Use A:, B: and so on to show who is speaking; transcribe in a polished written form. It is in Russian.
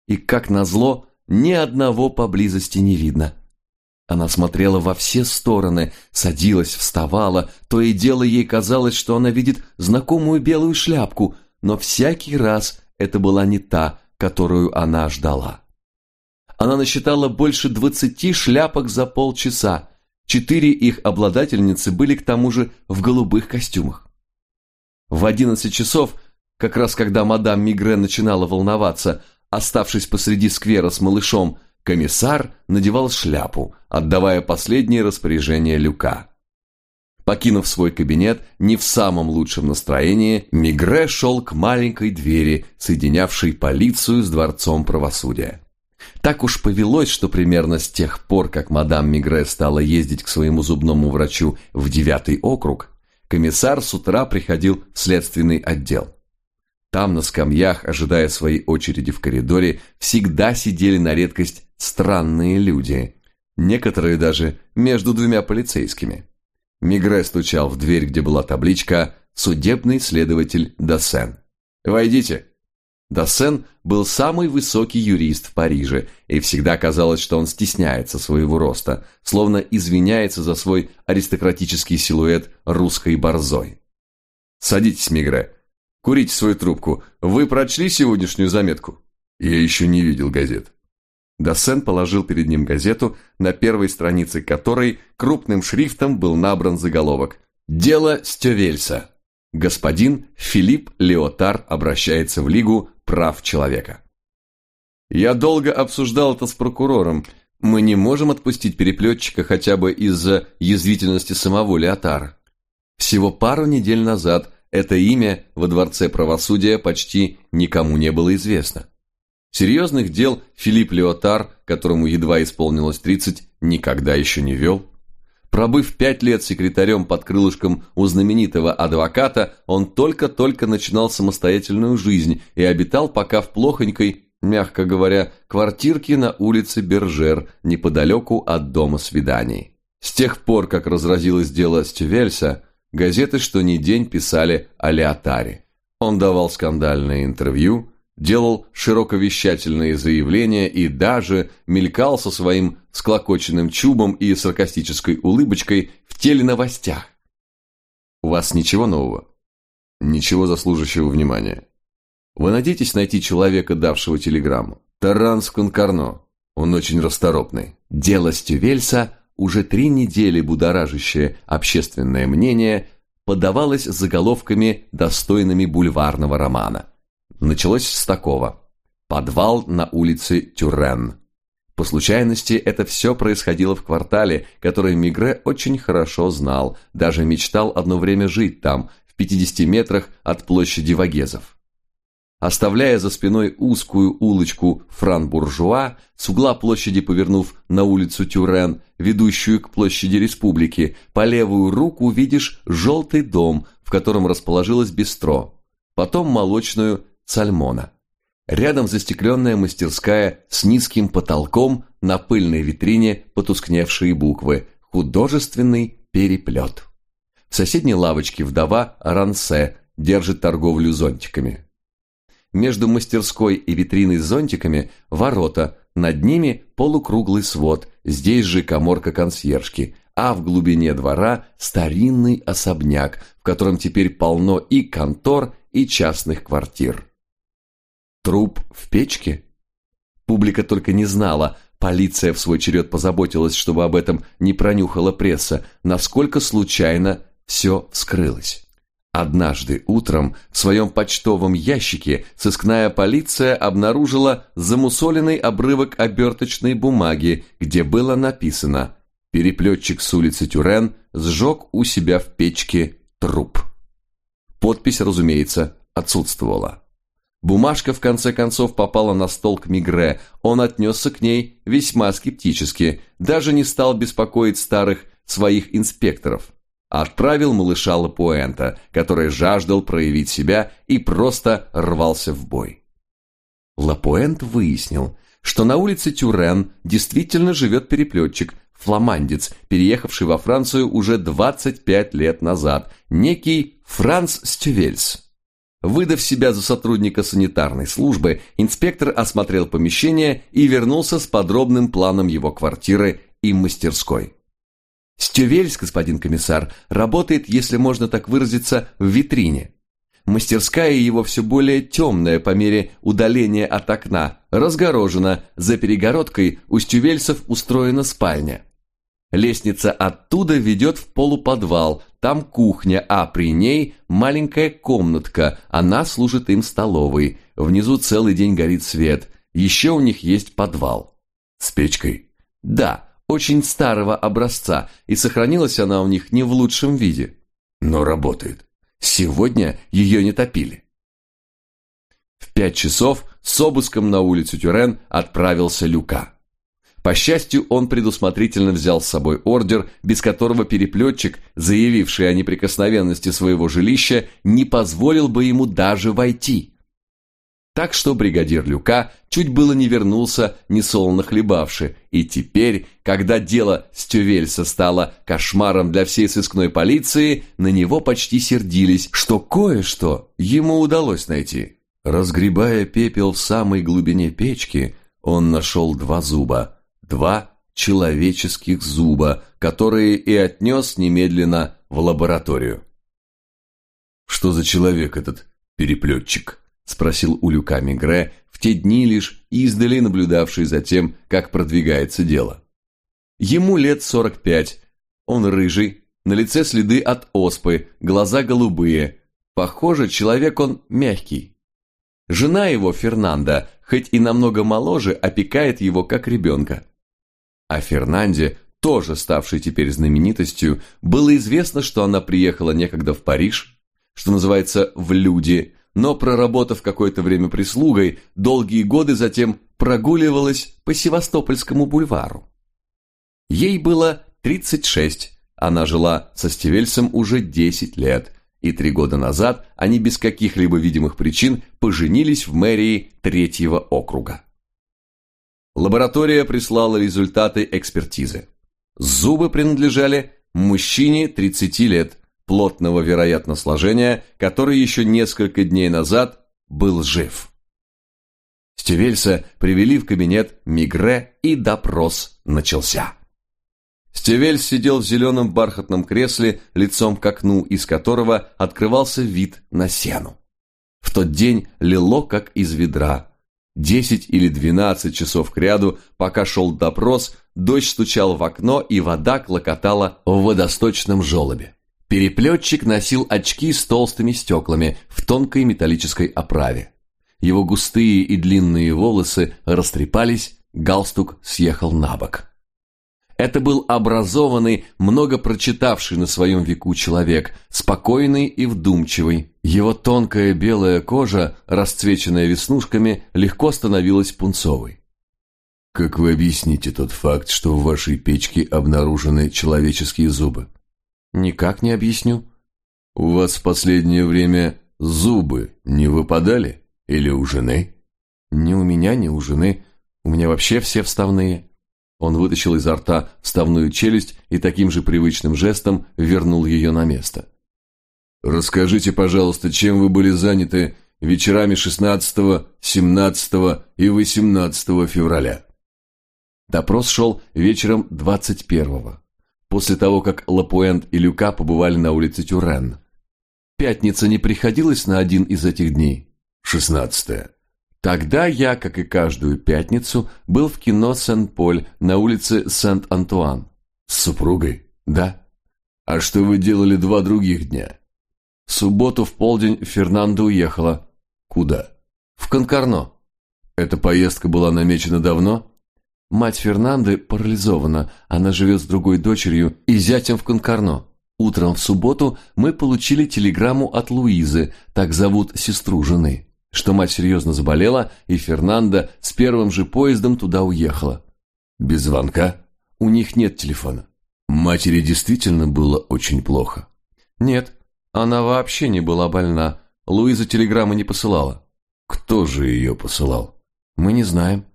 A: И, как назло, ни одного поблизости не видно. Она смотрела во все стороны, садилась, вставала, то и дело ей казалось, что она видит знакомую белую шляпку, но всякий раз это была не та, которую она ждала. Она насчитала больше 20 шляпок за полчаса. 4 их обладательницы были к тому же в голубых костюмах. В 11 часов, как раз когда мадам Мигре начинала волноваться, оставшись посреди сквера с малышом, комиссар надевал шляпу, отдавая последние распоряжения Люка. Покинув свой кабинет не в самом лучшем настроении, Мигре шел к маленькой двери, соединявшей полицию с дворцом правосудия. Так уж повелось, что примерно с тех пор, как мадам Мигре стала ездить к своему зубному врачу в 9-й округ, комиссар с утра приходил в следственный отдел. Там на скамьях, ожидая своей очереди в коридоре, всегда сидели на редкость странные люди, некоторые даже между двумя полицейскими. Мигре стучал в дверь, где была табличка «Судебный следователь Дассен». «Войдите». Дассен был самый высокий юрист в Париже, и всегда казалось, что он стесняется своего роста, словно извиняется за свой аристократический силуэт русской борзой. «Садитесь, Мигре. Курите свою трубку. Вы прочли сегодняшнюю заметку?» «Я еще не видел газет». Дассен положил перед ним газету, на первой странице которой крупным шрифтом был набран заголовок «Дело Стёвельса. Господин Филипп Леотар обращается в Лигу прав человека». «Я долго обсуждал это с прокурором. Мы не можем отпустить переплетчика хотя бы из-за язвительности самого Леотара. Всего пару недель назад это имя во Дворце правосудия почти никому не было известно. Серьезных дел Филипп Леотар, которому едва исполнилось 30, никогда еще не вел. Пробыв 5 лет секретарем под крылышком у знаменитого адвоката, он только-только начинал самостоятельную жизнь и обитал пока в плохонькой, мягко говоря, квартирке на улице Бержер, неподалеку от дома свиданий. С тех пор, как разразилось дело Стювельса, газеты что ни день писали о Леотаре. Он давал скандальные интервью, делал широковещательные заявления и даже мелькал со своим склокоченным чубом и саркастической улыбочкой в теленовостях. У вас ничего нового? Ничего заслуживающего внимания. Вы надеетесь найти человека, давшего телеграмму? Таранс Конкарно. Он очень расторопный. Дело Стювельса, уже 3 недели будоражащее общественное мнение, подавалось заголовками, достойными бульварного романа. Началось с такого: подвал на улице Тюрен. По случайности это все происходило в квартале, который Мигре очень хорошо знал, даже мечтал одно время жить там, в 50 метрах от площади Вагезов. Оставляя за спиной узкую улочку Фран-Буржуа, с угла площади повернув на улицу Тюрен, ведущую к площади Республики, по левую руку видишь желтый дом, в котором расположилось бистро, потом молочную Сальмона. Рядом застекленная мастерская с низким потолком, на пыльной витрине потускневшие буквы «Художественный переплет». В соседней лавочке вдова Рансе держит торговлю зонтиками. Между мастерской и витриной с зонтиками ворота, над ними полукруглый свод, здесь же каморка консьержки, а в глубине двора старинный особняк, в котором теперь полно и контор, и частных квартир. Труп в печке? Публика только не знала, полиция в свой черед позаботилась, чтобы об этом не пронюхала пресса, насколько случайно все вскрылось. Однажды утром в своем почтовом ящике сыскная полиция обнаружила замусоленный обрывок оберточной бумаги, где было написано: «Переплетчик с улицы Тюрен сжег у себя в печке труп». Подпись, разумеется, отсутствовала. Бумажка в конце концов попала на стол к Мигре, он отнесся к ней весьма скептически, даже не стал беспокоить старых своих инспекторов. Отправил малыша Лапуэнта, который жаждал проявить себя и просто рвался в бой. Лапуэнт выяснил, что на улице Тюрен действительно живет переплетчик, фламандец, переехавший во Францию уже 25 лет назад, некий Франц Стювельс. Выдав себя за сотрудника санитарной службы, инспектор осмотрел помещение и вернулся с подробным планом его квартиры и мастерской. «Стювельс, господин комиссар, работает, если можно так выразиться, в витрине. Мастерская его все более темная по мере удаления от окна, разгорожена, за перегородкой у стювельсов устроена спальня. Лестница оттуда ведет в полуподвал, там кухня, а при ней маленькая комнатка, она служит им столовой, внизу целый день горит свет, еще у них есть подвал». «С печкой?» «Да, очень старого образца, и сохранилась она у них не в лучшем виде». «Но работает. Сегодня ее не топили». В 5 часов с обыском на улицу Тюрен отправился Люка. По счастью, он предусмотрительно взял с собой ордер, без которого переплетчик, заявивший о неприкосновенности своего жилища, не позволил бы ему даже войти. Так что бригадир Люка чуть было не вернулся, несолоно хлебавши, и теперь, когда дело Стювельса стало кошмаром для всей сыскной полиции, на него почти сердились, что кое-что ему удалось найти. Разгребая пепел в самой глубине печки, он нашел 2 зуба, 2 человеческих зуба, которые и отнес немедленно в лабораторию. «Что за человек этот переплетчик?» — спросил у Люка Мегре, в те дни лишь издали наблюдавший за тем, как продвигается дело. Ему лет 45, он рыжий, на лице следы от оспы, глаза голубые. Похоже, человек он мягкий. Жена его, Фернанда, хоть и намного моложе, опекает его как ребенка. О Фернанде, тоже ставшей теперь знаменитостью, было известно, что она приехала некогда в Париж, что называется «в люди», но, проработав какое-то время прислугой, долгие годы затем прогуливалась по Севастопольскому бульвару. Ей было 36, она жила со Стювельсом уже 10 лет, и 3 года назад они без каких-либо видимых причин поженились в мэрии 3-го округа. Лаборатория прислала результаты экспертизы. Зубы принадлежали мужчине 30 лет, плотного, вероятно, сложения, который еще несколько дней назад был жив. Стювельса привели в кабинет Мегре, и допрос начался. Стювельс сидел в зеленом бархатном кресле, лицом к окну, из которого открывался вид на сену. В тот день лило, как из ведра. 10 или 12 часов кряду, пока шел допрос, дождь стучал в окно, и вода клокотала в водосточном желобе. Переплетчик носил очки с толстыми стеклами в тонкой металлической оправе. Его густые и длинные волосы растрепались, галстук съехал на бок. Это был образованный, много прочитавший на своем веку человек, спокойный и вдумчивый. Его тонкая белая кожа, расцвеченная веснушками, легко становилась пунцовой. «Как вы объясните тот факт, что в вашей печке обнаружены человеческие зубы?» «Никак не объясню». «У вас в последнее время зубы не выпадали? Или у жены?» «Ни у меня, ни у жены. У меня вообще все вставные». Он вытащил изо рта вставную челюсть и таким же привычным жестом вернул ее на место. «Расскажите, пожалуйста, чем вы были заняты вечерами 16, 17 и 18 февраля?» Допрос шел вечером 21-го. После того, как Лапуэнт и Люка побывали на улице Тюрен. Пятница не приходилась на один из этих дней? 16-е. Тогда я, как и каждую пятницу, был в кино Сен-Поль на улице Сент-Антуан. С супругой? Да. А что вы делали 2 других дня? В субботу в полдень Фернанда уехала. Куда? В Конкарно. Эта поездка была намечена давно? Мать Фернанды парализована, она живет с другой дочерью и зятем в Конкарно. Утром в субботу мы получили телеграмму от Луизы, так зовут сестру жены, что мать серьезно заболела, и Фернанда с первым же поездом туда уехала. Без звонка? У них нет телефона. Матери действительно было очень плохо? Нет, она вообще не была больна. Луиза телеграммы не посылала. Кто же ее посылал? Мы не знаем.